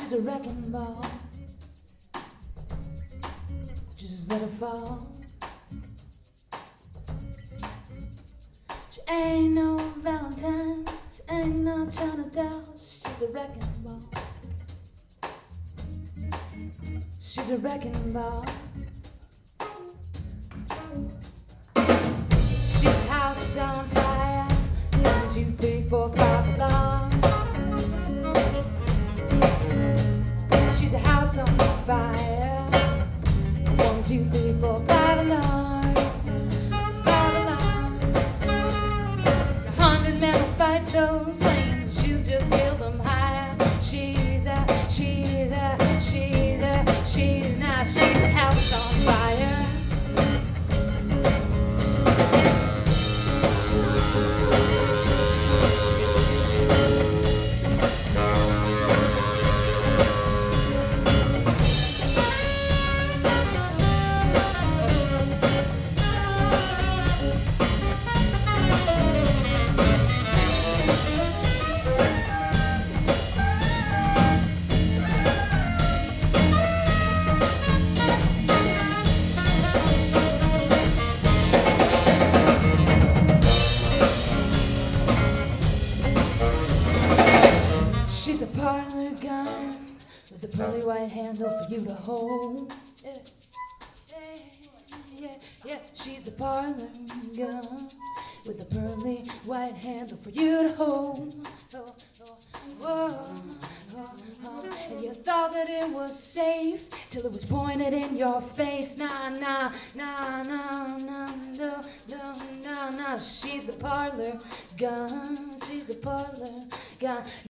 She's a wrecking ball. Just let her fall. She ain't no Valentine. She ain't no China doll. She's a wrecking ball. She's a wrecking ball. She's a house on fire. 1, 2, 3, 4, 5 alarm. She's a house on fire. 1, 2, 3, 4, 5 alarm. 5 alarm. 100 men will fight those flames. She'll just build them higher. She's a house on fire. She's a parlor gun with a pearly white handle for you to hold. Yeah, yeah, yeah, yeah. She's a parlor gun with a pearly white handle for you to hold. Oh, oh, oh, oh, oh. And you thought that it was safe till it was pointed in your face. Nah, nah, nah, nah, nah, no, no, no, no. She's a parlor gun. She's a parlor gun.